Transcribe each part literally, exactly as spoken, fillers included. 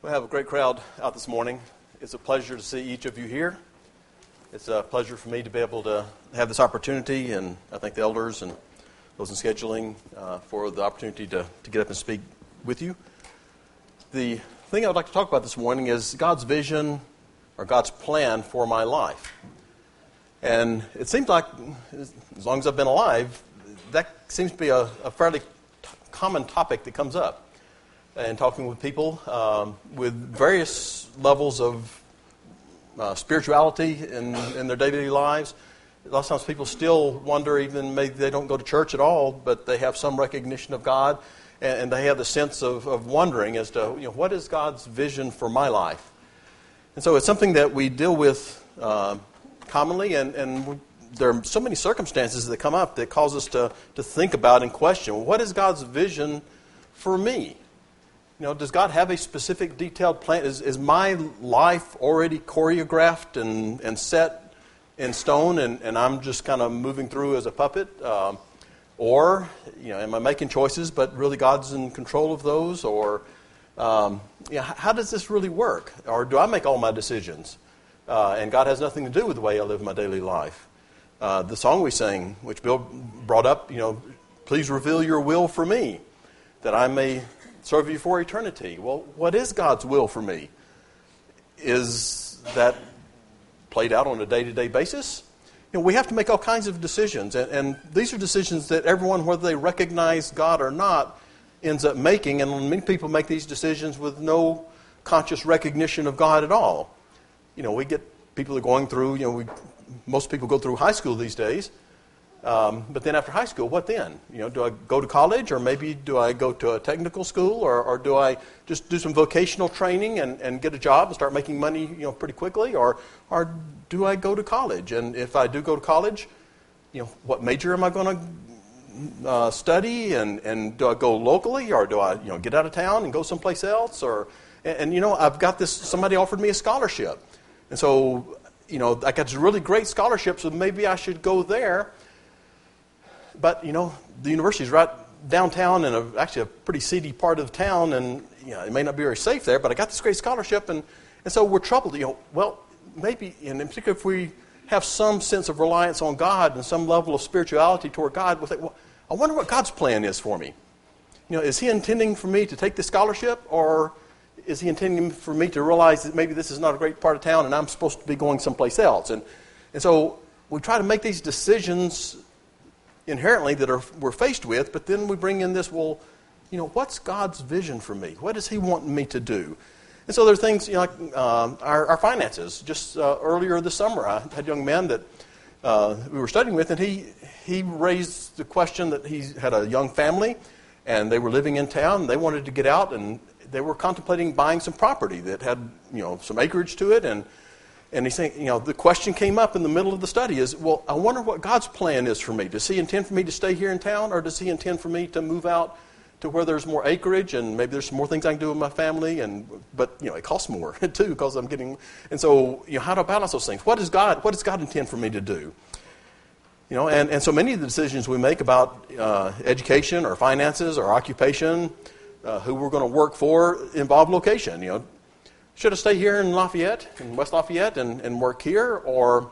We have a great crowd out this morning. It's a pleasure to see each of you here. It's a pleasure for me to be able to have this opportunity, and I thank the elders and those in scheduling uh, for the opportunity to, to get up and speak with you. The thing I would like to talk about this morning is God's vision or God's plan for my life. And it seems like, as long as I've been alive, that seems to be a, a fairly t- common topic that comes up. And talking with people um, with various levels of uh, spirituality in, in their daily lives. A lot of times people still wonder, even maybe they don't go to church at all, but they have some recognition of God, and, and they have the sense of, of wondering as to, you know, what is God's vision for my life? And so it's something that we deal with uh, commonly, and, and we, there are so many circumstances that come up that cause us to, to think about and question, well, what is God's vision for me? You know, does God have a specific detailed plan? Is, is my life already choreographed and, and set in stone, and, and I'm just kind of moving through as a puppet? Um, or, you know, am I making choices, but really God's in control of those? Or, um, you know, how does this really work? Or do I make all my decisions? Uh, and God has nothing to do with the way I live my daily life. Uh, the song we sang, which Bill brought up, you know, please reveal your will for me, that I may serve you for eternity. Well, what is God's will for me? Is that played out on a day-to-day basis? You know, we have to make all kinds of decisions, and, and these are decisions that everyone, whether they recognize God or not, ends up making, and many people make these decisions with no conscious recognition of God at all. You know, we get people are going through, you know, we, most people go through high school these days, Um, but then after high school, what then? You know, do I go to college, or maybe do I go to a technical school, or, or do I just do some vocational training and, and get a job and start making money, you know, pretty quickly, or or do I go to college? And if I do go to college, you know, what major am I going to uh, study? And, and do I go locally, or do I, you know, get out of town and go someplace else? Or and, and you know, I've got this. Somebody offered me a scholarship, and so you know, I got this really great scholarship, so maybe I should go there. But, you know, the university's right downtown in a, actually a pretty seedy part of town, and, you know, it may not be very safe there, but I got this great scholarship, and, and so we're troubled. You know, well, maybe, and in particular if we have some sense of reliance on God and some level of spirituality toward God, we'll think, well, I wonder what God's plan is for me. You know, is He intending for me to take this scholarship, or is He intending for me to realize that maybe this is not a great part of town and I'm supposed to be going someplace else? And, and so we try to make these decisions inherently that are we're faced with, but then we bring in this, well, you know, what's God's vision for me? What does He want me to do? And so there are things, you know, like um, our, our finances. Just uh, earlier this summer, I had a young man that uh, we were studying with, and he he raised the question that he had a young family, and they were living in town, and they wanted to get out, and they were contemplating buying some property that had, you know, some acreage to it, and And he's saying, you know, the question came up in the middle of the study is, well, I wonder what God's plan is for me. Does He intend for me to stay here in town, or does He intend for me to move out to where there's more acreage and maybe there's some more things I can do with my family? And but you know, it costs more too because I'm getting. And so, you know, how do I balance those things? What does God? What does God intend for me to do? You know, and, and so many of the decisions we make about uh, education or finances or occupation, uh, who we're going to work for, involve location. You know. Should I stay here in Lafayette, in West Lafayette, and, and work here? Or,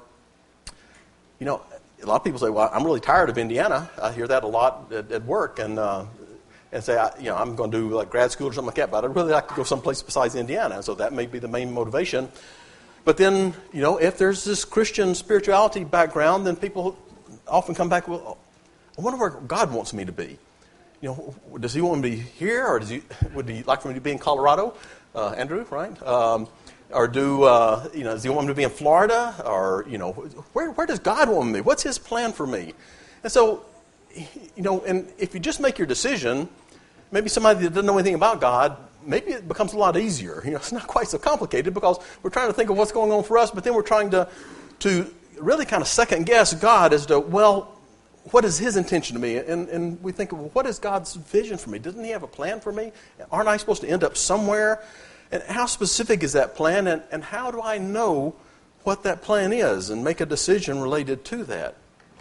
you know, a lot of people say, well, I'm really tired of Indiana. I hear that a lot at, at work, and uh, and say, I, you know, I'm going to do like grad school or something like that, but I'd really like to go someplace besides Indiana. So that may be the main motivation. But then, you know, if there's this Christian spirituality background, then people often come back, well, I wonder where God wants me to be. You know, does He want me to be here, or does He would He like for me to be in Colorado? Uh, Andrew, right? Um, or do, uh, you know, does He want me to be in Florida? Or, you know, where where does God want me to be? What's His plan for me? And so, you know, and if you just make your decision, maybe somebody that doesn't know anything about God, maybe it becomes a lot easier. You know, it's not quite so complicated because we're trying to think of what's going on for us, but then we're trying to, to really kind of second guess God as to, well, what is His intention to me? And, and we think, well, what is God's vision for me? Doesn't He have a plan for me? Aren't I supposed to end up somewhere? And how specific is that plan? And, and how do I know what that plan is and make a decision related to that?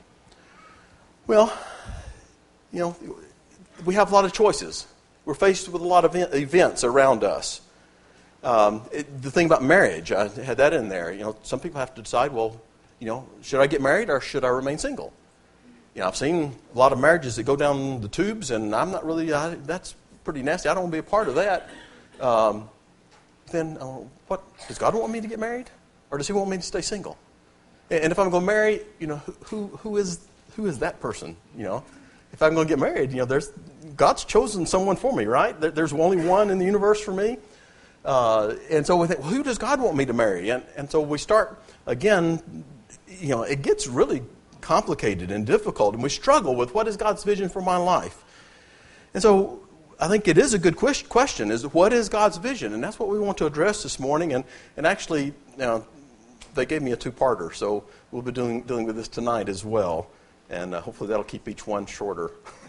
Well, you know, we have a lot of choices. We're faced with a lot of events around us. Um, it, the thing about marriage, I had that in there. You know, some people have to decide, well, you know, should I get married or should I remain single? You know, I've seen a lot of marriages that go down the tubes, and I'm not really, I, that's pretty nasty. I don't want to be a part of that. Um, then uh, what, does God want me to get married? Or does he want me to stay single? And, and if I'm going to marry, you know, who who is who is that person, you know? If I'm going to get married, you know, there's God's chosen someone for me, right? There, there's only one in the universe for me. Uh, and so we think, well, who does God want me to marry? And, and so we start, again, you know, it gets really complicated and difficult, and we struggle with what is God's vision for my life. And so I think it is a good question, is what is God's vision? And that's what we want to address this morning. And, and actually, you know, they gave me a two-parter, so we'll be doing, dealing with this tonight as well. And uh, hopefully that'll keep each one shorter.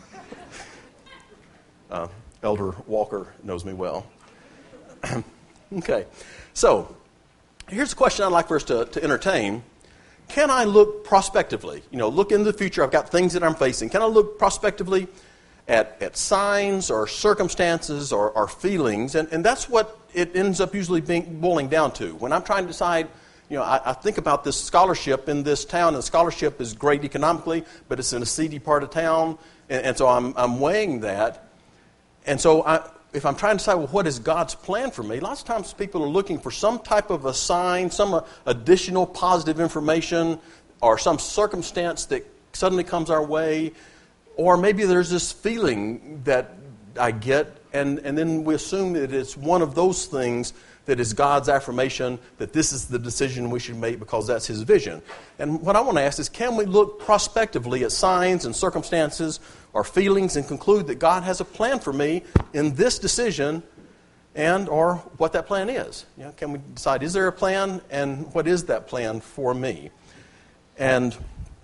uh, Elder Walker knows me well. Okay, so here's a question I'd like for us to, to entertain. Can I look prospectively? You know, look into the future. I've got things that I'm facing. Can I look prospectively at, at signs or circumstances or, or feelings? And, and that's what it ends up usually being boiling down to. When I'm trying to decide, you know, I, I think about this scholarship in this town, and the scholarship is great economically, but it's in a seedy part of town, and, and so I'm, I'm weighing that. And so I, if I'm trying to decide, well, what is God's plan for me, lots of times people are looking for some type of a sign, some uh, additional positive information, or some circumstance that suddenly comes our way, or maybe there's this feeling that I get, and, and then we assume that it's one of those things that is God's affirmation that this is the decision we should make because that's his vision. And what I want to ask is, can we look prospectively at signs and circumstances or feelings and conclude that God has a plan for me in this decision and or what that plan is? You know, can we decide, is there a plan, and what is that plan for me? And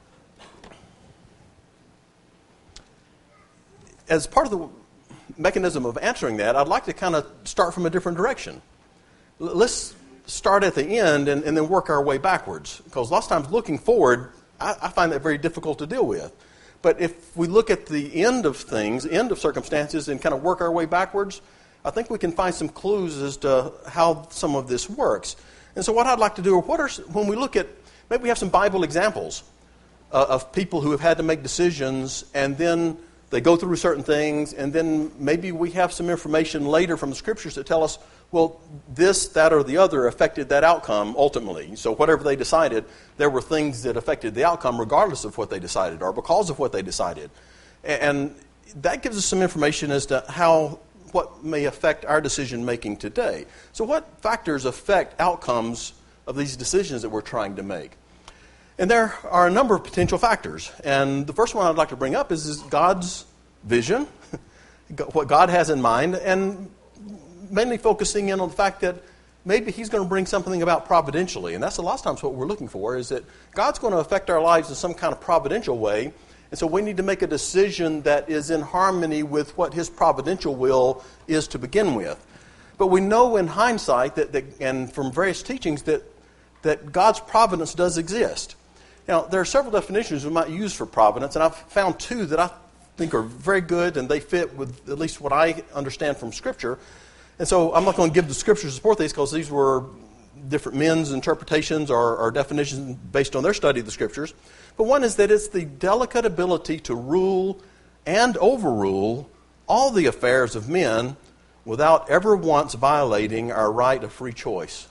as part of the mechanism of answering that, I'd like to kind of start from a different direction. Let's start at the end and, and then work our way backwards. Because lots of times looking forward, I, I find that very difficult to deal with. But if we look at the end of things, end of circumstances, and kind of work our way backwards, I think we can find some clues as to how some of this works. And so what I'd like to do, what are, when we look at, maybe we have some Bible examples uh, of people who have had to make decisions, and then they go through certain things, and then maybe we have some information later from the Scriptures that tell us, well, this, that, or the other affected that outcome ultimately. So whatever they decided, there were things that affected the outcome regardless of what they decided or because of what they decided. And that gives us some information as to how, what may affect our decision-making today. So what factors affect outcomes of these decisions that we're trying to make? And there are a number of potential factors. And the first one I'd like to bring up is, is God's vision, what God has in mind, and mainly focusing in on the fact that maybe he's going to bring something about providentially. And that's a lot of times what we're looking for, is that God's going to affect our lives in some kind of providential way. And so we need to make a decision that is in harmony with what his providential will is to begin with. But we know in hindsight, that, that and from various teachings, that, that God's providence does exist. Now, there are several definitions we might use for providence, and I've found two that I think are very good, and they fit with at least what I understand from Scripture. And so I'm not going to give the Scriptures to support these, because these were different men's interpretations or, or definitions based on their study of the Scriptures. But one is that it's the delicate ability to rule and overrule all the affairs of men without ever once violating our right of free choice.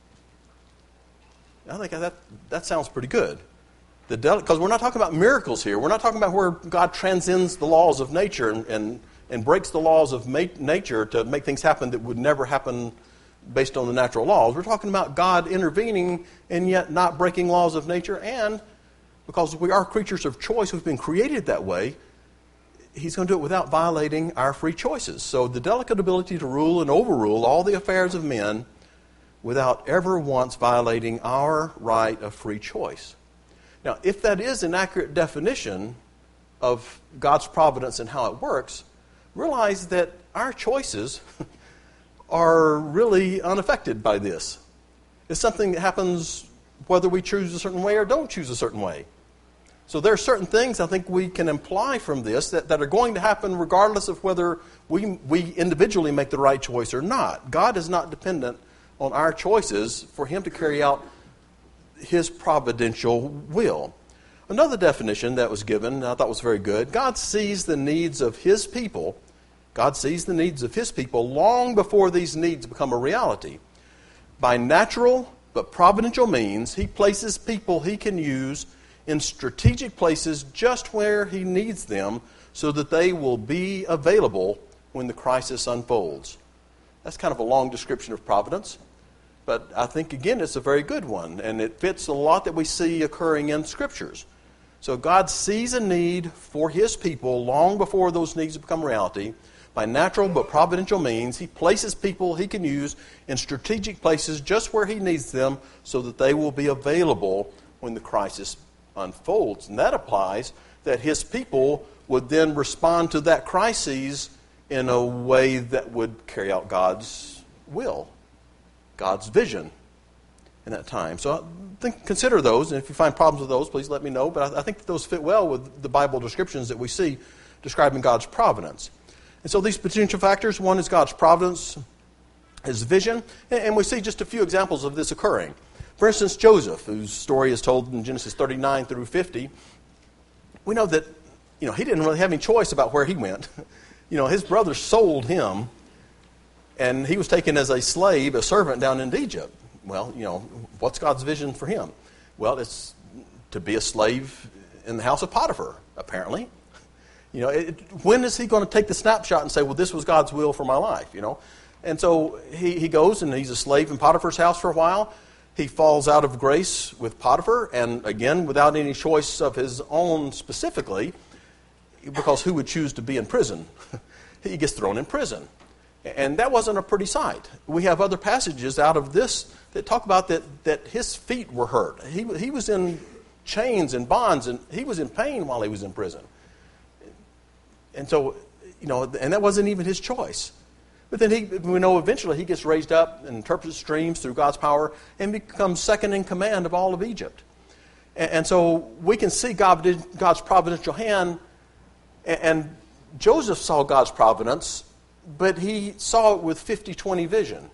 I think that that sounds pretty good. The because we're not talking about miracles here. We're not talking about where God transcends the laws of nature and, and, and breaks the laws of ma- nature to make things happen that would never happen based on the natural laws. We're talking about God intervening and yet not breaking laws of nature. And because we are creatures of choice, we've been created that way, he's going to do it without violating our free choices. So the delicate ability to rule and overrule all the affairs of men without ever once violating our right of free choice. Now, if that is an accurate definition of God's providence and how it works, realize that our choices are really unaffected by this. It's something that happens whether we choose a certain way or don't choose a certain way. So there are certain things I think we can imply from this that, that are going to happen regardless of whether we, we individually make the right choice or not. God is not dependent on our choices for him to carry out his providential will. Another definition that was given, I thought was very good. God sees the needs of his people. God sees the needs of his people long before these needs become a reality. By natural but providential means, he places people he can use in strategic places just where he needs them so that they will be available when the crisis unfolds. That's kind of a long description of providence, but I think, again, it's a very good one, and it fits a lot that we see occurring in Scriptures. So God sees a need for his people long before those needs become reality. By natural but providential means, he places people he can use in strategic places just where he needs them so that they will be available when the crisis unfolds. And that applies that his people would then respond to that crisis in a way that would carry out God's will, God's vision in that time. So I think, consider those, and if you find problems with those, please let me know. But I, I think that those fit well with the Bible descriptions that we see describing God's providence. And so these potential factors, one is God's providence, his vision, and, and we see just a few examples of this occurring. For instance, Joseph, whose story is told in Genesis thirty-nine through fifty, we know that, you know, he didn't really have any choice about where he went. You know, his brothers sold him, and he was taken as a slave, a servant down into Egypt. Well, you know, what's God's vision for him? Well, it's to be a slave in the house of Potiphar, apparently. You know, it, when is he going to take the snapshot and say, well, this was God's will for my life, you know? And so he, he goes and he's a slave in Potiphar's house for a while. He falls out of grace with Potiphar, and again, without any choice of his own specifically, because who would choose to be in prison? He gets thrown in prison. And that wasn't a pretty sight. We have other passages out of this that talk about that, that his feet were hurt. He, he was in chains and bonds, and he was in pain while he was in prison. And so, you know, and that wasn't even his choice. But then he, we know eventually he gets raised up and interprets dreams through God's power and becomes second in command of all of Egypt. And, and so we can see God, God's providential hand, and, and Joseph saw God's providence, but he saw it with fifty twenty vision.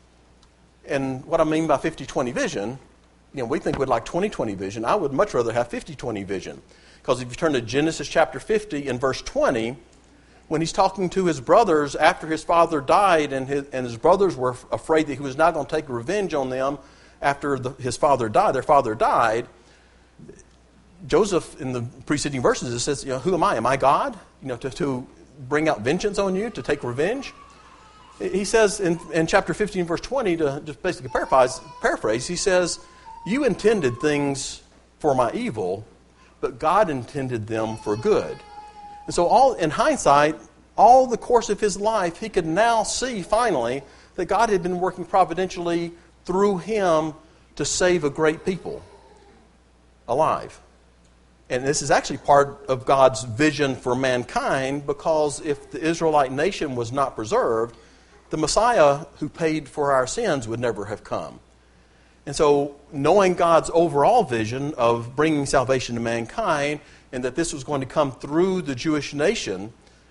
And what I mean by fifty twenty vision, you know, we think we'd like twenty twenty vision. I would much rather have fifty twenty vision. Because if you turn to Genesis chapter fifty in verse twenty, when he's talking to his brothers after his father died, and his, and his brothers were afraid that he was not going to take revenge on them after the, his father died, their father died, Joseph, in the preceding verses, it says, you know, who am I? Am I God? You know, to, to bring out vengeance on you, to take revenge? He says in, in chapter fifteen, verse twenty, to just basically paraphrase, paraphrase, he says, you intended things for my evil, but God intended them for good. And so all in hindsight, all the course of his life, he could now see finally that God had been working providentially through him to save a great people alive. And this is actually part of God's vision for mankind, because if the Israelite nation was not preserved, the Messiah who paid for our sins would never have come. And so, knowing God's overall vision of bringing salvation to mankind, and that this was going to come through the Jewish nation,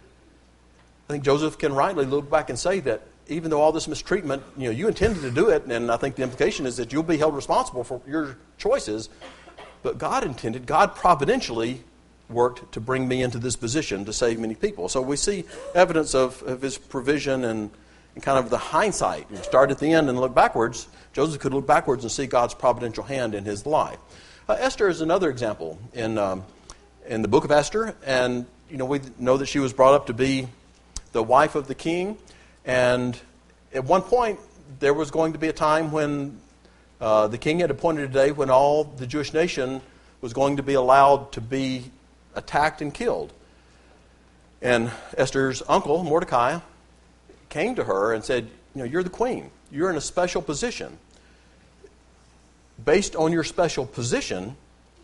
I think Joseph can rightly look back and say that even though all this mistreatment, you know, you intended to do it, and I think the implication is that you'll be held responsible for your choices, but God intended, God providentially worked to bring me into this position to save many people. So we see evidence of, of his provision and, and kind of the hindsight. You start at the end and look backwards. Joseph could look backwards and see God's providential hand in his life. Uh, Esther is another example in um, in the book of Esther, and you know we know that she was brought up to be the wife of the king, and at one point there was going to be a time when uh, the king had appointed a day when all the Jewish nation was going to be allowed to be attacked and killed. And Esther's uncle, Mordecai, came to her and said, you know, you're the queen. You're in a special position. Based on your special position,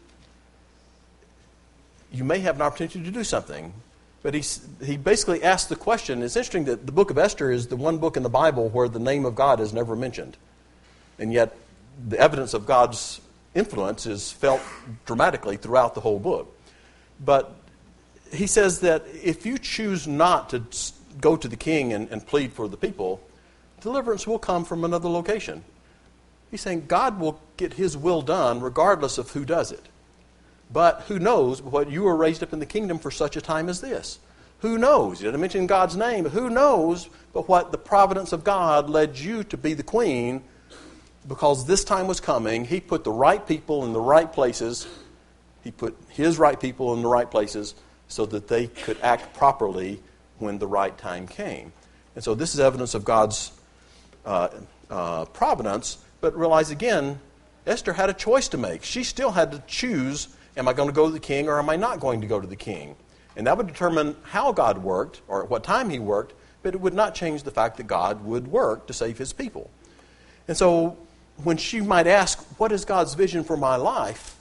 you may have an opportunity to do something. But he, he basically asked the question. It's interesting that the book of Esther is the one book in the Bible where the name of God is never mentioned. And yet the evidence of God's influence is felt dramatically throughout the whole book. But he says that if you choose not to go to the king and, and plead for the people, deliverance will come from another location. He's saying God will get his will done regardless of who does it. But who knows what you were raised up in the kingdom for such a time as this? Who knows? He didn't mention God's name, but who knows but what the providence of God led you to be the queen, because this time was coming. He put the right people in the right places. He put his right people in the right places so that they could act properly when the right time came. And so this is evidence of God's uh, uh, providence. But realize again, Esther had a choice to make. She still had to choose, am I going to go to the king or am I not going to go to the king? And that would determine how God worked or at what time he worked, but it would not change the fact that God would work to save his people. And so when she might ask, what is God's vision for my life?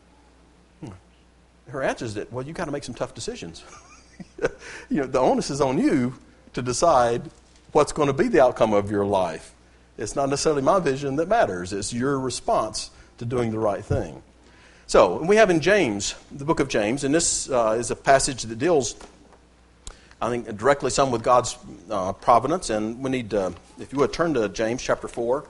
Her answer is that, well, you've got to make some tough decisions. You know, the onus is on you to decide what's going to be the outcome of your life. It's not necessarily my vision that matters. It's your response to doing the right thing. So, we have in James, the book of James, and this uh, is a passage that deals, I think, directly some with God's uh, providence. And we need, uh, if you would, turn to James chapter four.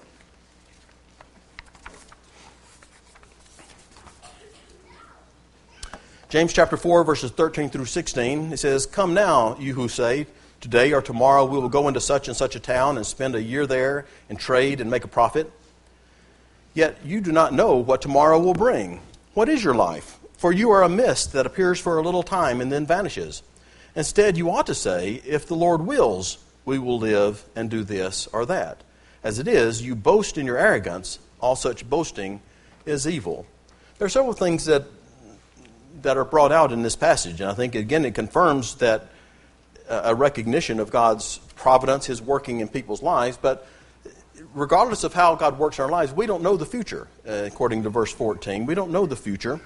James chapter four, verses thirteen through sixteen. It says, "Come now, you who say, today or tomorrow we will go into such and such a town and spend a year there and trade and make a profit. Yet you do not know what tomorrow will bring. What is your life? For you are a mist that appears for a little time and then vanishes. Instead, you ought to say, if the Lord wills, we will live and do this or that. As it is, you boast in your arrogance. All such boasting is evil." There are several things that that are brought out in this passage, and I think, again, it confirms that a recognition of God's providence, his working in people's lives. But regardless of how God works in our lives, we don't know the future, uh, according to verse fourteen. We don't know the future.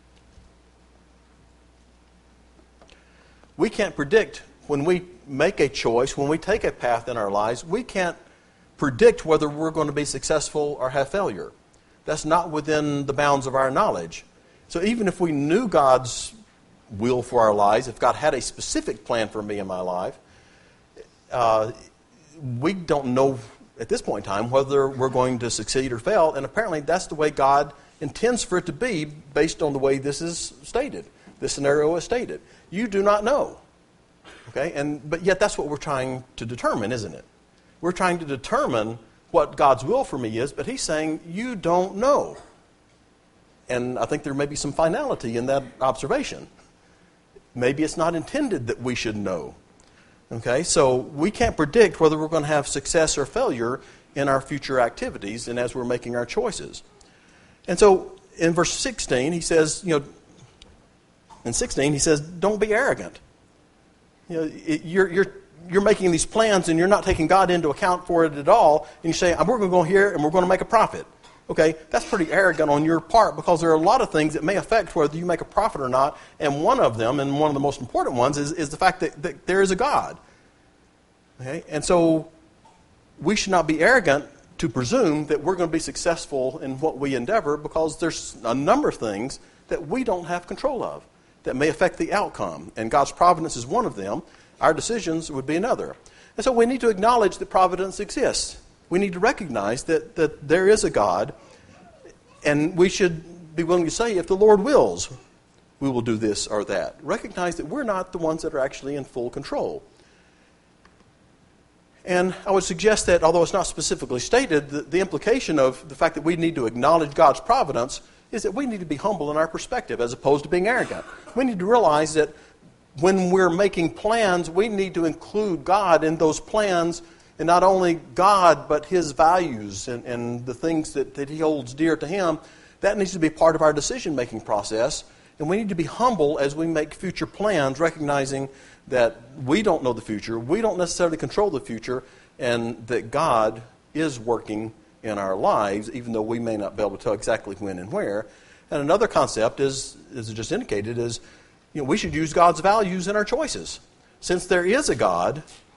We can't predict when we make a choice, when we take a path in our lives, we can't predict whether we're going to be successful or have failure. That's not within the bounds of our knowledge. So even if we knew God's will for our lives, if God had a specific plan for me in my life, uh, we don't know at this point in time whether we're going to succeed or fail. And apparently that's the way God intends for it to be based on the way this is stated. This scenario is stated. You do not know. Okay? And but yet that's what we're trying to determine, isn't it? We're trying to determine what God's will for me is, but he's saying you don't know. And I think there may be some finality in that observation. Maybe it's not intended that we should know. Okay, so we can't predict whether we're going to have success or failure in our future activities and as we're making our choices. And so in verse sixteen, he says, you know, in sixteen, he says, don't be arrogant. You know, it, you're, you're, you're making these plans and you're not taking God into account for it at all. And you say, we're going to go here and we're going to make a profit. Okay, that's pretty arrogant on your part, because there are a lot of things that may affect whether you make a profit or not. And one of them, and one of the most important ones, is, is the fact that, that there is a God. Okay, and so we should not be arrogant to presume that we're going to be successful in what we endeavor, because there's a number of things that we don't have control of that may affect the outcome. And God's providence is one of them. Our decisions would be another. And so we need to acknowledge that providence exists. We need to recognize that, that there is a God, and we should be willing to say, if the Lord wills, we will do this or that. Recognize that we're not the ones that are actually in full control. And I would suggest that, although it's not specifically stated, the, the implication of the fact that we need to acknowledge God's providence is that we need to be humble in our perspective as opposed to being arrogant. We need to realize that when we're making plans, we need to include God in those plans. And not only God, but his values and, and the things that, that he holds dear to him, that needs to be part of our decision-making process. And we need to be humble as we make future plans, recognizing that we don't know the future, we don't necessarily control the future, and that God is working in our lives, even though we may not be able to tell exactly when and where. And another concept is, as I just indicated, is you know, we should use God's values in our choices. Since there is a God,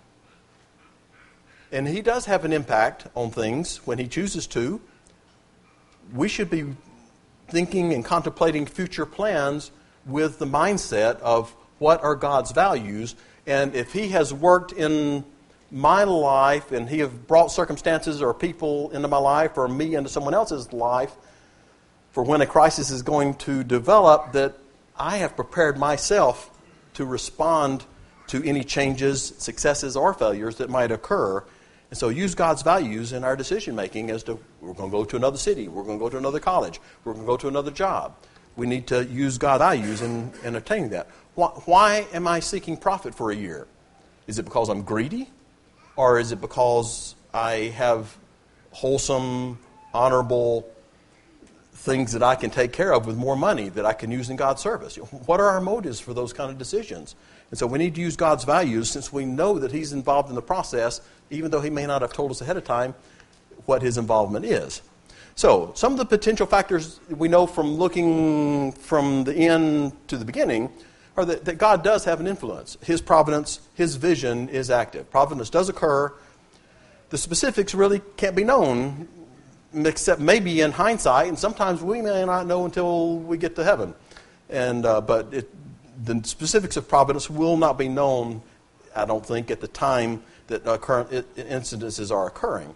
and he does have an impact on things when he chooses to, we should be thinking and contemplating future plans with the mindset of what are God's values. And if he has worked in my life, and He have brought circumstances or people into my life or me into someone else's life for when a crisis is going to develop, that I have prepared myself to respond to any changes, successes, or failures that might occur. And so use God's values in our decision-making as to, we're going to go to another city, we're going to go to another college, we're going to go to another job. We need to use God's values in, in attaining that. Why, why am I seeking profit for a year? Is it because I'm greedy? Or is it because I have wholesome, honorable things that I can take care of with more money that I can use in God's service? What are our motives for those kind of decisions? And so we need to use God's values, since we know that He's involved in the process, even though He may not have told us ahead of time what His involvement is. So some of the potential factors we know from looking from the end to the beginning are that, that God does have an influence. His providence, His vision is active. Providence does occur. The specifics really can't be known except maybe in hindsight, and sometimes we may not know until we get to heaven. And uh, but it, the specifics of providence will not be known, I don't think, at the time that uh, current incidences are occurring.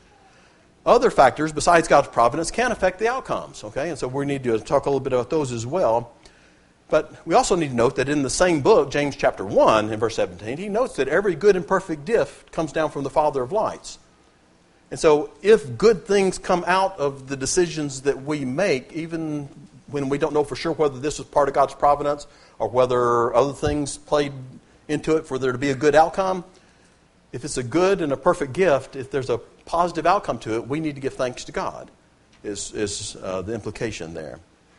Other factors besides God's providence can affect the outcomes, okay? And so we need to talk a little bit about those as well. But we also need to note that in the same book, James chapter one, in verse seventeen, he notes that every good and perfect gift comes down from the Father of lights. And so if good things come out of the decisions that we make, even when we don't know for sure whether this was part of God's providence or whether other things played into it for there to be a good outcome, if it's a good and a perfect gift, if there's a positive outcome to it, we need to give thanks to God, is, is uh, the implication there.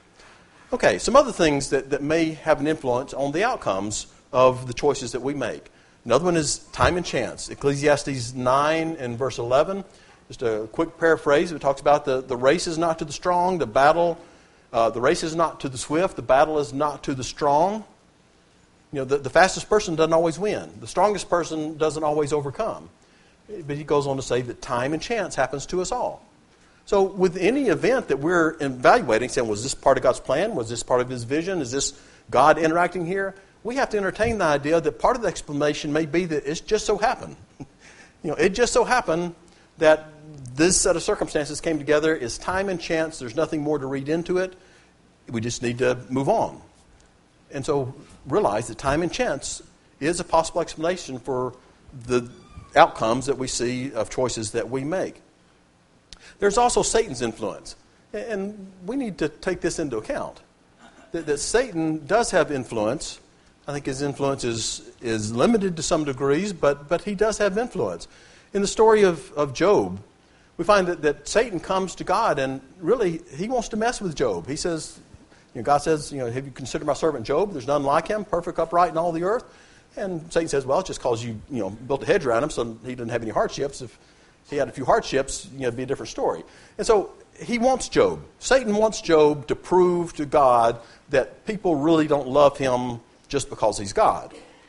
Okay, some other things that, that may have an influence on the outcomes of the choices that we make. Another one is time and chance. Ecclesiastes nine and verse eleven, just a quick paraphrase. It talks about the, the race is not to the strong, the battle, uh, the race is not to the swift, the battle is not to the strong. You know, the, the fastest person doesn't always win. The strongest person doesn't always overcome. But he goes on to say that time and chance happens to us all. So with any event that we're evaluating, saying, was this part of God's plan? Was this part of His vision? Is this God interacting here? We have to entertain the idea that part of the explanation may be that it's just so happened. You know, it just so happened that this set of circumstances came together. It's time and chance. There's nothing more to read into it. We just need to move on. And so realize that time and chance is a possible explanation for the outcomes that we see of choices that we make. There's also Satan's influence. And we need to take this into account. That, that Satan does have influence. I think his influence is, is limited to some degrees, but, but he does have influence. In the story of, of Job, we find that, that Satan comes to God, and really he wants to mess with Job. He says, you know, God says, you know, have you considered my servant Job? There's none like him, perfect, upright in all the earth. And Satan says, well, it's just because you, you know, built a hedge around him so he didn't have any hardships. If he had a few hardships, you know, it'd be a different story. And so he wants Job. Satan wants Job to prove to God that people really don't love him just because he's God.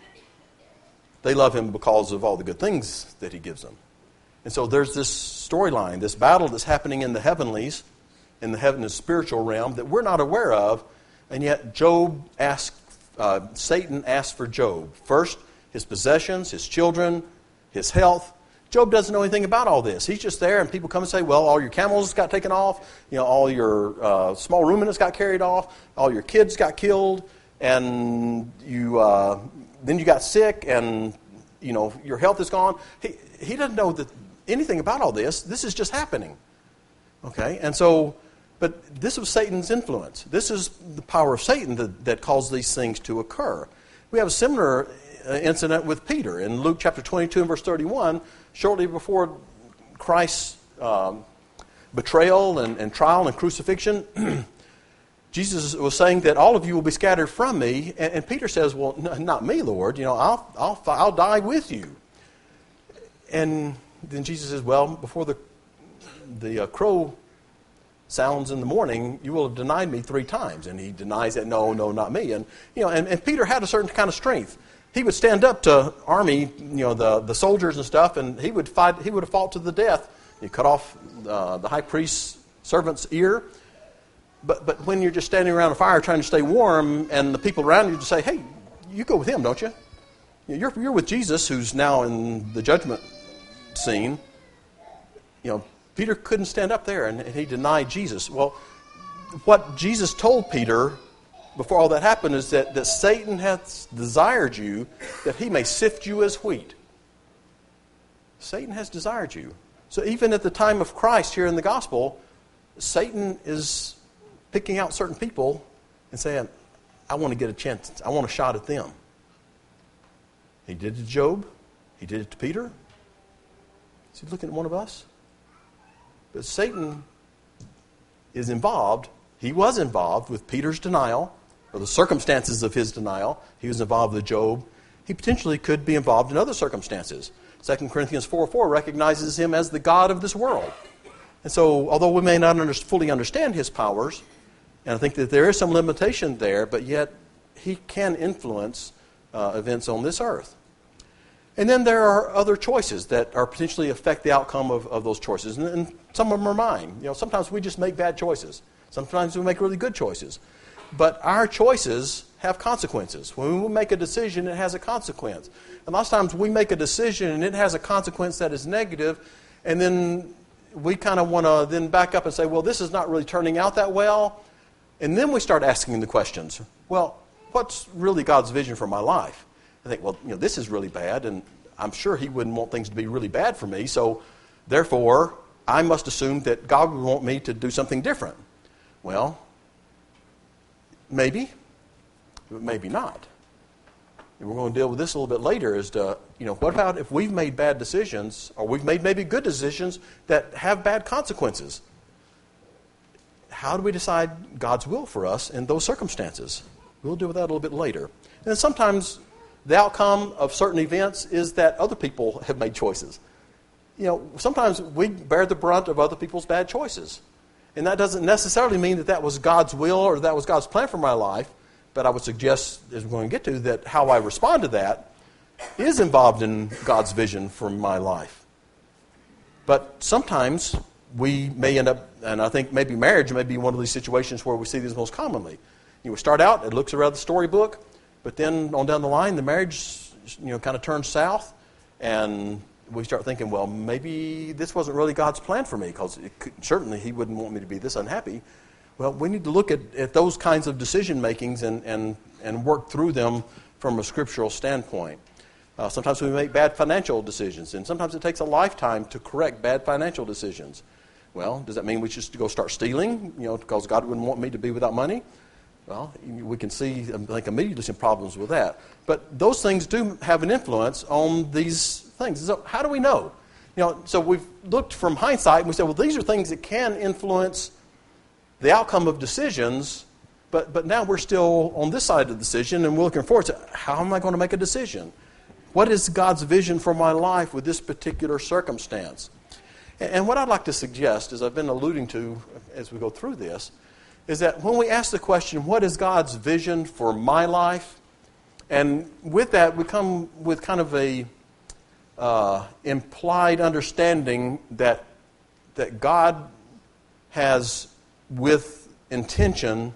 They love him because of all the good things that he gives them. And so there's this storyline, this battle that's happening in the heavenlies, in the heaven and spiritual realm that we're not aware of, and yet Job asks, uh, Satan asks for Job. First, his possessions, his children, his health. Job doesn't know anything about all this. He's just there, and people come and say, well, all your camels got taken off, you know, all your uh, small ruminants got carried off, all your kids got killed, and you uh, then you got sick, and you know your health is gone. He he doesn't know that anything about all this. This is just happening. Okay, and so, but this was Satan's influence. This is the power of Satan that, that caused these things to occur. We have a similar incident with Peter in Luke chapter twenty-two and verse thirty-one. Shortly before Christ's um, betrayal and, and trial and crucifixion, Jesus was saying that all of you will be scattered from me, and, and Peter says, "Well, n- not me, Lord. You know, I'll I'll I'll die with you." And then Jesus says, "Well, before the the uh, crow sounds in the morning, you will have denied me three times." And he denies that, "No, no, not me." And you know, and, and Peter had a certain kind of strength. He would stand up to army, you know, the, the soldiers and stuff, and he would fight. He would have fought to the death. He cut off uh, the high priest's servant's ear. But but when you're just standing around a fire trying to stay warm, and the people around you just say, "Hey, you go with him, don't you?" You're, you're with Jesus, who's now in the judgment scene. You know, Peter couldn't stand up there, and, and he denied Jesus. Well, what Jesus told Peter before all that happened is that, that Satan hath desired you that he may sift you as wheat. Satan has desired you. So even at the time of Christ here in the gospel, Satan is picking out certain people and saying, I want to get a chance. I want a shot at them. He did it to Job. He did it to Peter. Is he looking at one of us? But Satan is involved. He was involved with Peter's denial, or the circumstances of his denial. He was involved with Job. He potentially could be involved in other circumstances. Second Corinthians four four recognizes him as the God of this world. And so, although we may not under, fully understand his powers, and I think that there is some limitation there, but yet he can influence uh, events on this earth. And then there are other choices that are potentially affect the outcome of, of those choices. And, and some of them are mine. You know, sometimes we just make bad choices. Sometimes we make really good choices. But our choices have consequences. When we make a decision, it has a consequence. And lots of times we make a decision and it has a consequence that is negative, and then we kind of want to then back up and say, well, this is not really turning out that well. And then we start asking the questions. Well, what's really God's vision for my life? I think, well, you know, this is really bad, and I'm sure he wouldn't want things to be really bad for me, so therefore I must assume that God would want me to do something different. Well, maybe, but maybe not. And we're going to deal with this a little bit later as to, you know, what about if we've made bad decisions, or we've made maybe good decisions that have bad consequences? How do we decide God's will for us in those circumstances? We'll deal with that a little bit later. And then sometimes the outcome of certain events is that other people have made choices. You know, sometimes we bear the brunt of other people's bad choices. And that doesn't necessarily mean that that was God's will or that was God's plan for my life. But I would suggest, as we're going to get to, that how I respond to that is involved in God's vision for my life. But sometimes we may end up, and I think maybe marriage may be one of these situations where we see these most commonly. You know, we start out, it looks around the storybook, but then on down the line, the marriage, you know, kind of turns south, and we start thinking, well, maybe this wasn't really God's plan for me, because certainly he wouldn't want me to be this unhappy. Well, we need to look at, at those kinds of decision makings and, and, and work through them from a scriptural standpoint. Uh, sometimes we make bad financial decisions, and sometimes it takes a lifetime to correct bad financial decisions. Well, does that mean we just go start stealing, you know, because God wouldn't want me to be without money? Well, we can see, I think, immediately some problems with that. But those things do have an influence on these things. So how do we know? You know, so we've looked from hindsight and we said, well, these are things that can influence the outcome of decisions, but, but now we're still on this side of the decision, and we're looking forward to how am I going to make a decision? What is God's vision for my life with this particular circumstance? And, and what I'd like to suggest, as I've been alluding to as we go through this, is that when we ask the question, what is God's vision for my life? And with that, we come with kind of a uh, implied understanding that that God has, with intention,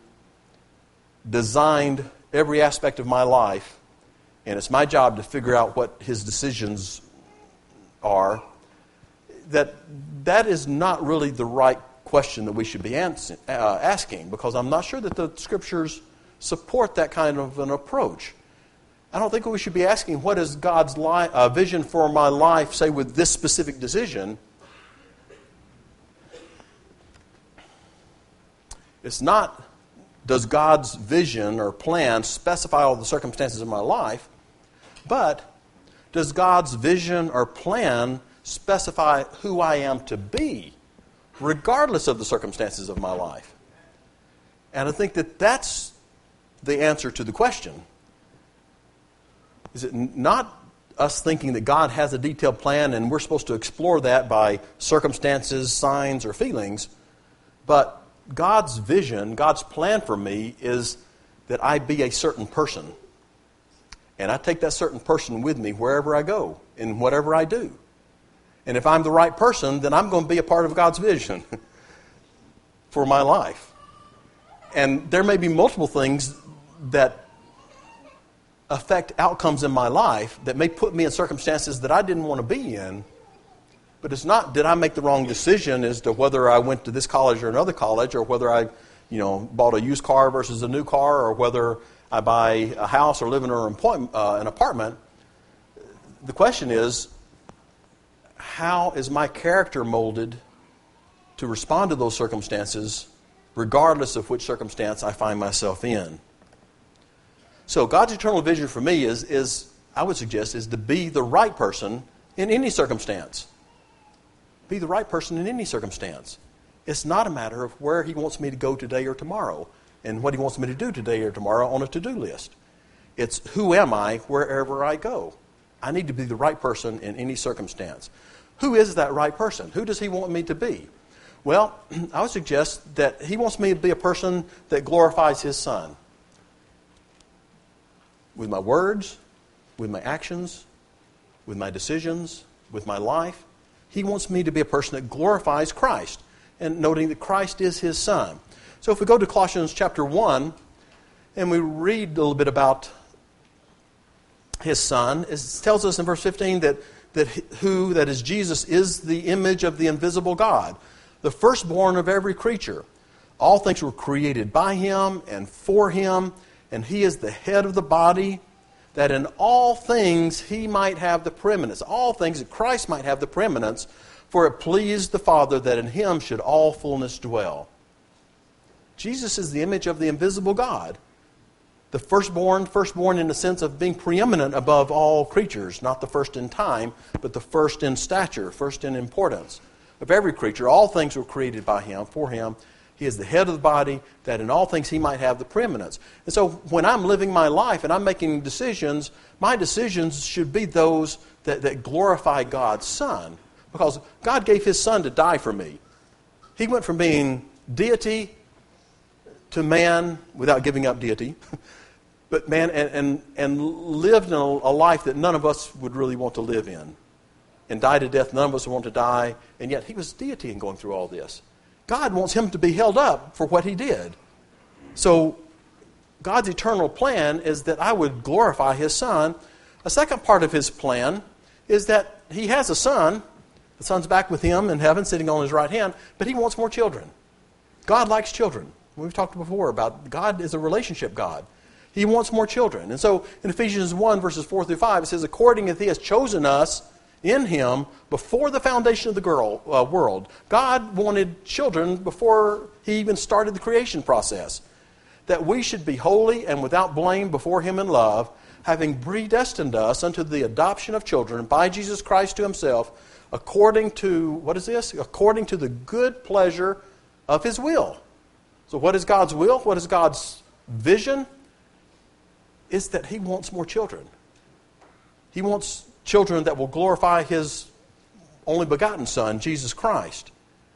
designed every aspect of my life, and it's my job to figure out what his decisions are, that that is not really the right question that we should be ans- uh, asking, because I'm not sure that the scriptures support that kind of an approach. I don't think we should be asking, what is God's li- uh, vision for my life, say, with this specific decision. It's not, does God's vision or plan specify all the circumstances of my life, but does God's vision or plan specify who I am to be, regardless of the circumstances of my life? And I think that that's the answer to the question. Is it not us thinking that God has a detailed plan and we're supposed to explore that by circumstances, signs, or feelings, but God's vision, God's plan for me is that I be a certain person. And I take that certain person with me wherever I go, in whatever I do. And if I'm the right person, then I'm going to be a part of God's vision for my life. And there may be multiple things that affect outcomes in my life that may put me in circumstances that I didn't want to be in. But it's not, did I make the wrong decision as to whether I went to this college or another college, or whether I, you know, bought a used car versus a new car, or whether I buy a house or live in an apartment. The question is, how is my character molded to respond to those circumstances, regardless of which circumstance I find myself in? So God's eternal vision for me is, is, I would suggest, is to be the right person in any circumstance. Be the right person in any circumstance. It's not a matter of where He wants me to go today or tomorrow and what He wants me to do today or tomorrow on a to-do list. It's who am I wherever I go. I need to be the right person in any circumstance. Who is that right person? Who does He want me to be? Well, I would suggest that He wants me to be a person that glorifies His Son. With my words, with my actions, with my decisions, with my life. He wants me to be a person that glorifies Christ, and noting that Christ is His Son. So if we go to Colossians chapter one, and we read a little bit about His Son, it tells us in verse fifteen that, that who, that is Jesus, is the image of the invisible God, the firstborn of every creature. All things were created by Him and for Him, and He is the head of the body, that in all things He might have the preeminence. All things that Christ might have the preeminence, for it pleased the Father that in Him should all fullness dwell. Jesus is the image of the invisible God. The firstborn, firstborn in the sense of being preeminent above all creatures, not the first in time, but the first in stature, first in importance of every creature. All things were created by Him, for Him. He is the head of the body, that in all things He might have the preeminence. And so when I'm living my life and I'm making decisions, my decisions should be those that, that glorify God's Son. Because God gave His Son to die for me. He went from being deity to man without giving up deity, but man, and, and, and lived in a, a life that none of us would really want to live in. And died a death none of us would want to die, and yet He was deity in going through all this. God wants Him to be held up for what He did. So God's eternal plan is that I would glorify His Son. A second part of His plan is that He has a Son. The Son's back with Him in heaven, sitting on His right hand, but He wants more children. God likes children. We've talked before about God is a relationship God. He wants more children. And so in Ephesians one, verses four through five, it says, according as He has chosen us in Him before the foundation of the girl, uh, world. God wanted children before He even started the creation process. That we should be holy and without blame before Him in love, having predestined us unto the adoption of children by Jesus Christ to Himself, according to, what is this? According to the good pleasure of His will. So what is God's will? What is God's vision? Is that He wants more children. He wants children that will glorify His only begotten Son, Jesus Christ.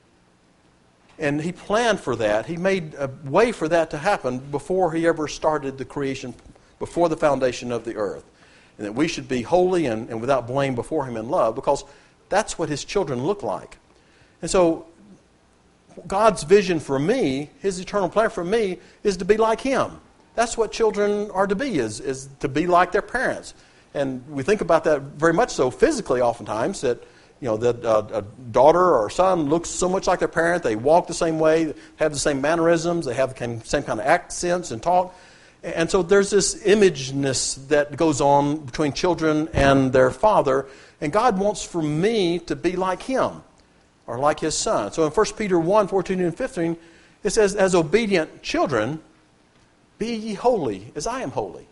And He planned for that. He made a way for that to happen before He ever started the creation, before the foundation of the earth. And that we should be holy and, and without blame before Him in love, because that's what His children look like. And so God's vision for me, His eternal plan for me, is to be like Him. That's what children are to be, is, is to be like their parents. And we think about that very much so physically oftentimes, that you know that uh, a daughter or a son looks so much like their parent. They walk the same way, have the same mannerisms, they have the same kind of accents and talk. And so there's this imageness that goes on between children and their father. And God wants for me to be like Him, or like His Son. So in First Peter one, fourteen and fifteen, it says, as obedient children, be ye holy as I am holy.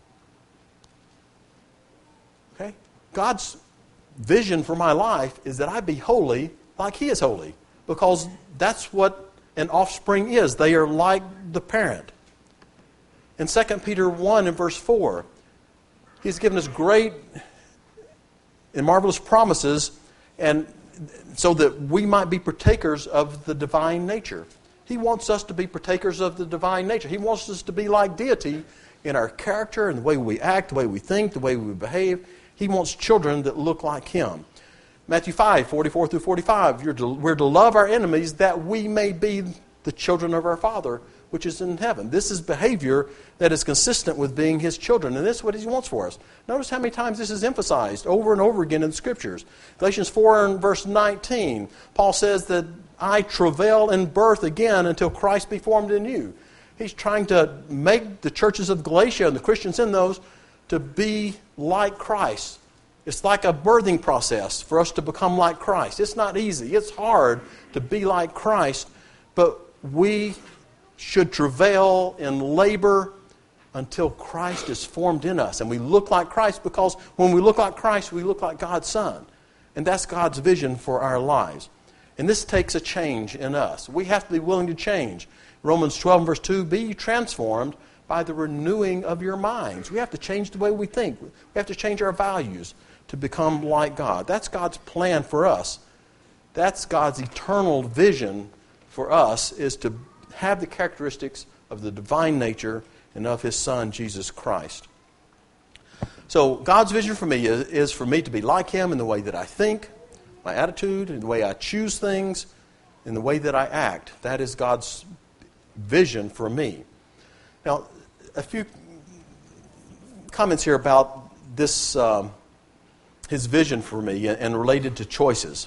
Okay? God's vision for my life is that I be holy like He is holy, because that's what an offspring is. They are like the parent. In Second Peter one and verse four, He's given us great and marvelous promises, and so that we might be partakers of the divine nature. He wants us to be partakers of the divine nature. He wants us to be like deity in our character and the way we act, the way we think, the way we behave. He wants children that look like Him. Matthew five, forty-four through forty-five, you're to, we're to love our enemies that we may be the children of our Father which is in heaven. This is behavior that is consistent with being his children, and this is what he wants for us. Notice how many times this is emphasized over and over again in the Scriptures. Galatians four and verse nineteen, Paul says that I travail in birth again until Christ be formed in you. He's trying to make the churches of Galatia and the Christians in those to be like Christ. It's like a birthing process for us to become like Christ. It's not easy. It's hard to be like Christ, but we should travail in labor until Christ is formed in us. And we look like Christ because when we look like Christ, we look like God's Son. And that's God's vision for our lives. And this takes a change in us. We have to be willing to change. Romans twelve and verse two, be ye transformed by the renewing of your minds. We have to change the way we think. We have to change our values to become like God. That's God's plan for us. That's God's eternal vision for us, is to have the characteristics of the divine nature and of his Son, Jesus Christ. So God's vision for me is, is for me to be like him in the way that I think, my attitude, in the way I choose things, in the way that I act. That is God's vision for me. Now, a few comments here about this, um, his vision for me and, and related to choices.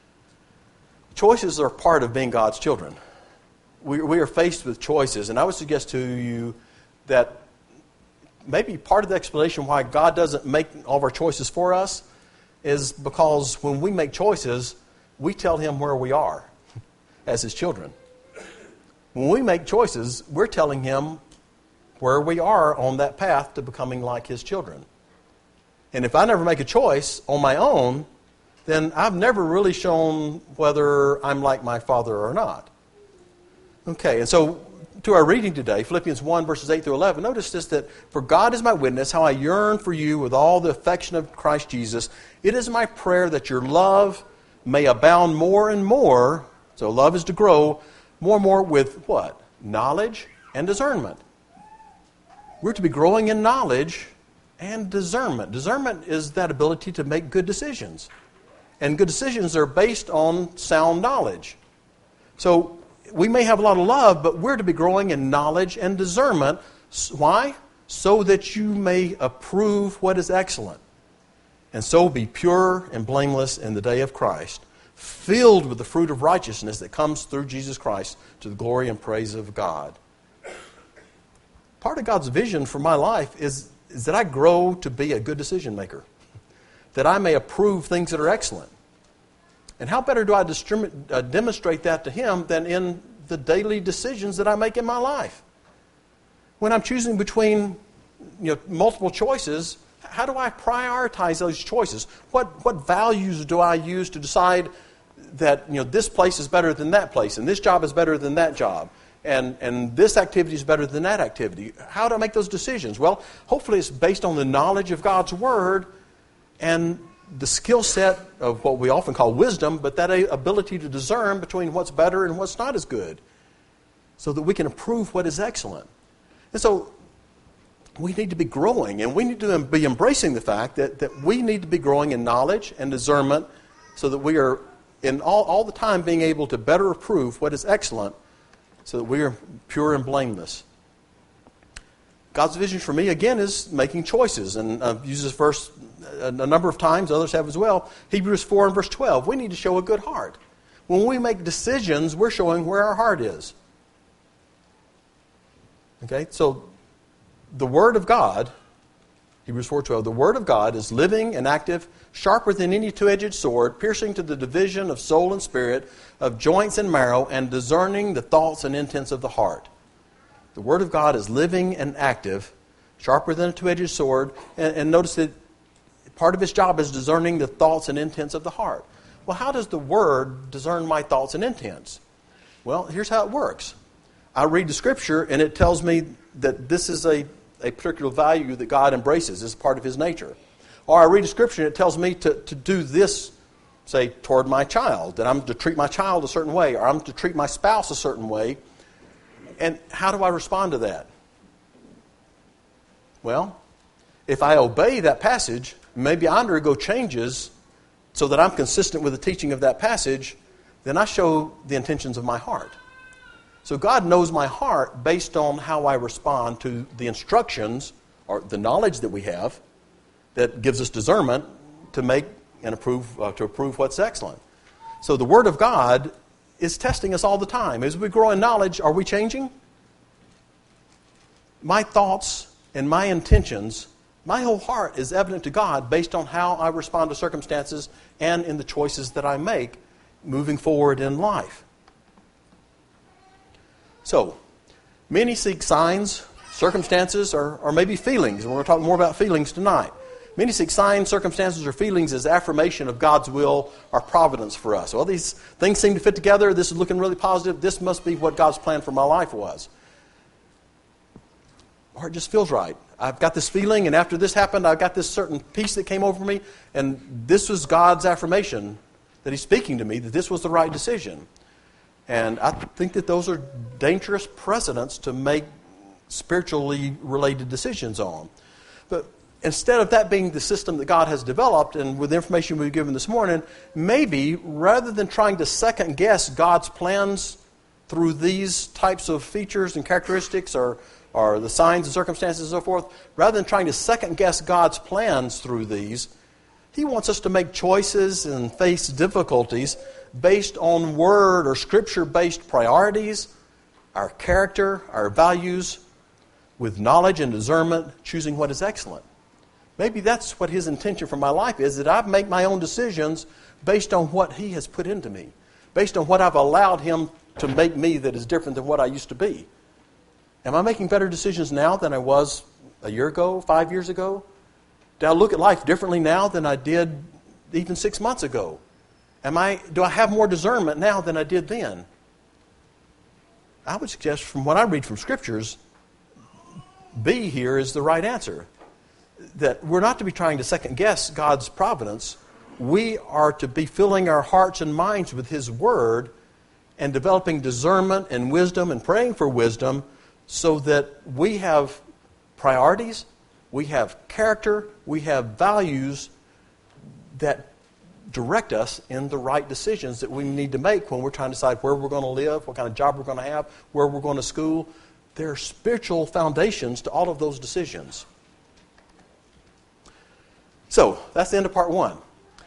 Choices are part of being God's children. We, we are faced with choices, and I would suggest to you that maybe part of the explanation why God doesn't make all of our choices for us is because when we make choices, we tell him where we are as his children. When we make choices, we're telling him where we are on that path to becoming like his children. And if I never make a choice on my own, then I've never really shown whether I'm like my Father or not. Okay, and so to our reading today, Philippians one, verses eight through eleven, notice this, that for God is my witness, how I yearn for you with all the affection of Christ Jesus. It is my prayer that your love may abound more and more, so love is to grow, more and more with what? Knowledge and discernment. We're to be growing in knowledge and discernment. Discernment is that ability to make good decisions. And good decisions are based on sound knowledge. So we may have a lot of love, but we're to be growing in knowledge and discernment. Why? So that you may approve what is excellent. And so be pure and blameless in the day of Christ, filled with the fruit of righteousness that comes through Jesus Christ to the glory and praise of God. Part of God's vision for my life is, is that I grow to be a good decision maker, that I may approve things that are excellent. And how better do I distribute, uh, demonstrate that to him than in the daily decisions that I make in my life? When I'm choosing between you know, multiple choices, how do I prioritize those choices? What what values do I use to decide that you know this place is better than that place, and this job is better than that job, and, and this activity is better than that activity? How do I make those decisions? Well, hopefully it's based on the knowledge of God's Word and the skill set of what we often call wisdom, but that ability to discern between what's better and what's not as good, so that we can approve what is excellent. And so we need to be growing, and we need to be embracing the fact that, that we need to be growing in knowledge and discernment so that we are in all, all the time being able to better approve what is excellent so that we are pure and blameless. God's vision for me, again, is making choices. And I've used this verse a number of times, others have as well. Hebrews four and verse twelve, we need to show a good heart. When we make decisions, we're showing where our heart is. Okay, so the Word of God, Hebrews four twelve, the Word of God is living and active, sharper than any two-edged sword, piercing to the division of soul and spirit, of joints and marrow, and discerning the thoughts and intents of the heart. The Word of God is living and active, sharper than a two-edged sword, and, and notice that part of its job is discerning the thoughts and intents of the heart. Well, how does the Word discern my thoughts and intents? Well, here's how it works. I read the Scripture, and it tells me that this is a, a particular value that God embraces as part of His nature. Or I read the Scripture, and it tells me to, to do this, say, toward my child, that I'm to treat my child a certain way, or I'm to treat my spouse a certain way. And how do I respond to that? Well, if I obey that passage, maybe I undergo changes so that I'm consistent with the teaching of that passage, then I show the intentions of my heart. So God knows my heart based on how I respond to the instructions or the knowledge that we have that gives us discernment to make and approve uh, to approve what's excellent. So the Word of God is testing us all the time. As we grow in knowledge, are we changing? My thoughts and my intentions, my whole heart is evident to God based on how I respond to circumstances and in the choices that I make moving forward in life. So, many seek signs, circumstances, or, or maybe feelings. And we're going to talk more about feelings tonight. Many seek signs, circumstances, or feelings as affirmation of God's will or providence for us. Well, these things seem to fit together. This is looking really positive. This must be what God's plan for my life was. Or it just feels right. I've got this feeling, and after this happened, I've got this certain peace that came over me, and this was God's affirmation that He's speaking to me, that this was the right decision. And I think that those are dangerous precedents to make spiritually related decisions on. But instead of that being the system that God has developed, and with the information we've given this morning, maybe rather than trying to second guess God's plans through these types of features and characteristics or, or the signs and circumstances and so forth, rather than trying to second guess God's plans through these, He wants us to make choices and face difficulties based on Word or Scripture-based priorities, our character, our values, with knowledge and discernment, choosing what is excellent. Maybe that's what His intention for my life is, that I make my own decisions based on what He has put into me, based on what I've allowed Him to make me that is different than what I used to be. Am I making better decisions now than I was a year ago, five years ago? Do I look at life differently now than I did even six months ago? Am I? Do I have more discernment now than I did then? I would suggest from what I read from Scriptures, B here is the right answer. That we're not to be trying to second guess God's providence. We are to be filling our hearts and minds with His Word and developing discernment and wisdom and praying for wisdom so that we have priorities, we have character, we have values that direct us in the right decisions that we need to make when we're trying to decide where we're going to live, what kind of job we're going to have, where we're going to school. There are spiritual foundations to all of those decisions. So, that's the end of part one.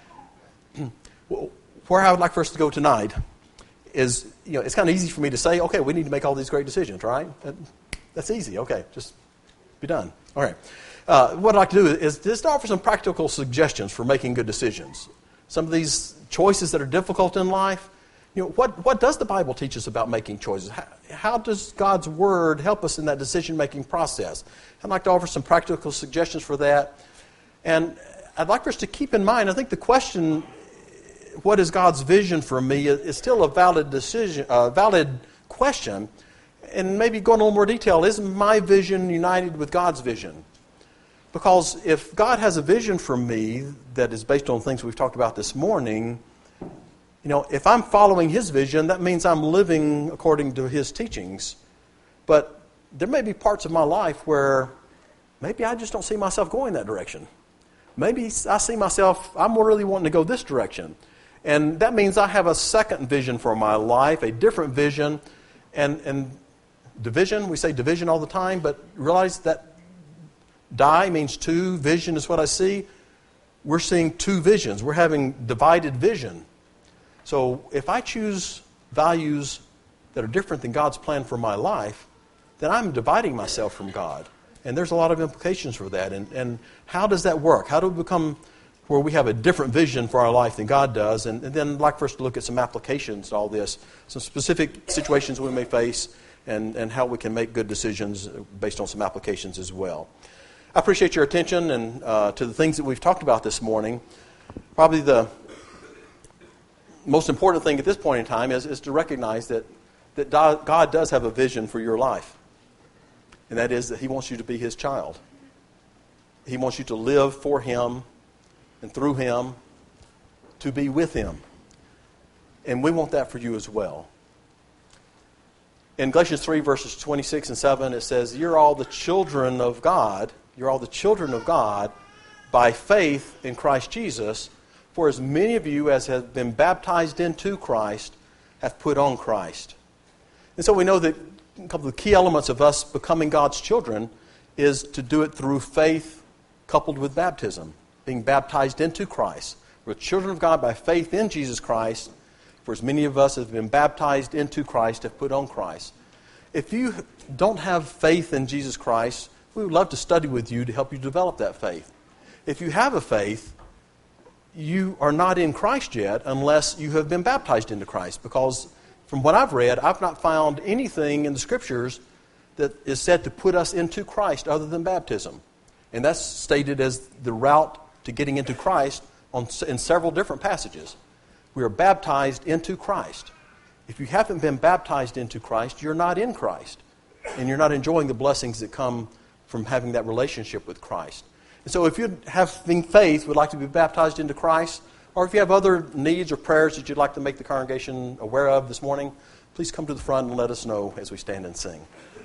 Where I would like for us to go tonight is, you know, it's kind of easy for me to say, okay, we need to make all these great decisions, right? That's easy. Okay, just be done. All right. Uh, what I'd like to do is just offer some practical suggestions for making good decisions. Some of these choices that are difficult in life, you know, what, what does the Bible teach us about making choices? How, how does God's Word help us in that decision-making process? I'd like to offer some practical suggestions for that. And I'd like for us to keep in mind, I think the question, what is God's vision for me, is still a valid decision, a valid question. And maybe go into a little more detail, is my vision united with God's vision? Because if God has a vision for me that is based on things we've talked about this morning, you know, if I'm following His vision, that means I'm living according to His teachings. But there may be parts of my life where maybe I just don't see myself going that direction. Maybe I see myself, I'm really wanting to go this direction. And that means I have a second vision for my life, a different vision. And, and division, we say division all the time, but realize that die means two, vision is what I see. We're seeing two visions. We're having divided vision. So if I choose values that are different than God's plan for my life, then I'm dividing myself from God. And there's a lot of implications for that. And, and how does that work? How do we become where we have a different vision for our life than God does? And, and then I'd like for us to look at some applications to all this, some specific situations we may face, and, and how we can make good decisions based on some applications as well. I appreciate your attention and uh, to the things that we've talked about this morning. Probably the most important thing at this point in time is, is to recognize that, that God does have a vision for your life. And that is that He wants you to be His child. He wants you to live for Him and through Him, to be with Him. And we want that for you as well. In Galatians three, verses twenty-six and seven, it says, you're all the children of God. You're all the children of God by faith in Christ Jesus. For as many of you as have been baptized into Christ have put on Christ. And so we know that a couple of the key elements of us becoming God's children is to do it through faith coupled with baptism, being baptized into Christ. We're children of God by faith in Jesus Christ. For as many of us as have been baptized into Christ have put on Christ. If you don't have faith in Jesus Christ, we would love to study with you to help you develop that faith. If you have a faith, you are not in Christ yet unless you have been baptized into Christ. Because from what I've read, I've not found anything in the Scriptures that is said to put us into Christ other than baptism. And that's stated as the route to getting into Christ on, in several different passages. We are baptized into Christ. If you haven't been baptized into Christ, you're not in Christ. And you're not enjoying the blessings that come from having that relationship with Christ. And so if you have faith, would like to be baptized into Christ, or if you have other needs or prayers that you'd like to make the congregation aware of this morning, please come to the front and let us know as we stand and sing.